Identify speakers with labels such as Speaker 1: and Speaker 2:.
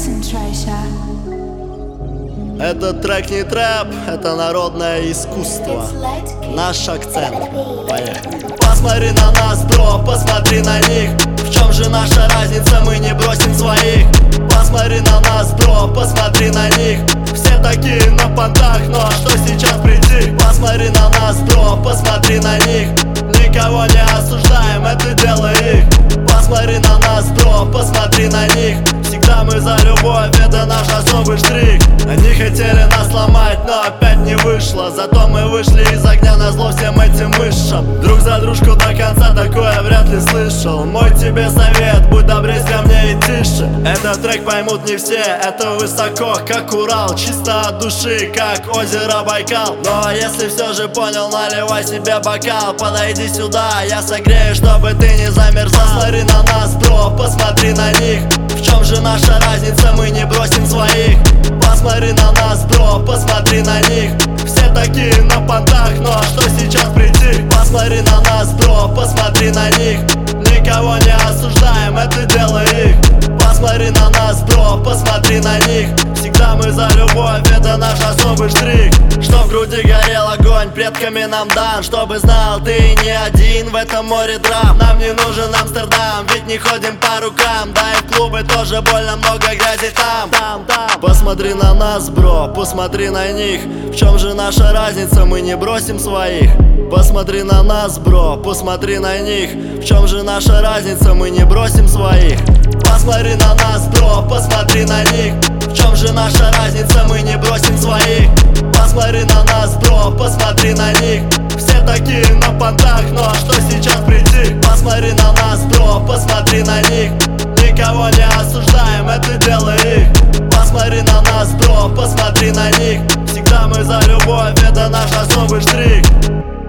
Speaker 1: Этот трек не трэп, это народное искусство. Наш акцент. Поехали. Посмотри на нас, бро, посмотри на них. В чем же наша разница, мы не бросим своих. Посмотри на нас, бро, посмотри на них. Все такие на понтах, ну а что сейчас прийти? Посмотри на нас, бро, посмотри на них. Никого не осуждаем, это дело их. Посмотри на нас, бро, посмотри на них. Всегда мы за любовь, это наш особый штрих. Они хотели нас сломать, но опять не вышло. Зато мы вышли из огня назло всем этим мышам. Друг за дружку до конца, такое вряд ли слышал. Мой тебе совет, будь добрее ко мне и тише. Этот трек поймут не все, это высоко, как Урал. Чисто от души, как озеро Байкал. Но если все же понял, наливай себе бокал. Подойди сюда, я согрею, чтобы ты не замерзал. Посмотри на нас, бро, посмотри на них. В чем же наша разница, мы не бросим своих. Посмотри на нас, бро, посмотри на них. Все такие на понтах, ну а что сейчас прийти? Посмотри на нас, бро, посмотри на них. Никого не осуждаем, это дело их. Посмотри на нас, бро, посмотри на них. Всегда мы за любовь, это наш особый штрих. Что в груди горел огонь, предками нам дан. Чтобы знал, ты не один в этом море драм. Нам не нужен Амстердам, ведь не ходим по рукам. Да и в клубы тоже больно много грязи там. Посмотри на нас, бро, посмотри на них. В чем же наша разница, мы не бросим своих. Посмотри на нас, бро, посмотри на них. В чем же наша разница, мы не бросим своих. Посмотри на нас, бро, посмотри на них. В чем же наша разница, мы не бросим своих. Посмотри на нас, бро, посмотри на них. Все такие на понтах, ну а что сейчас прийти? Посмотри на нас, бро, посмотри на них. Никого не осуждаем, это дело их. Посмотри на нас, бро, посмотри на них. Всегда мы за любовь, это наш особый штрих.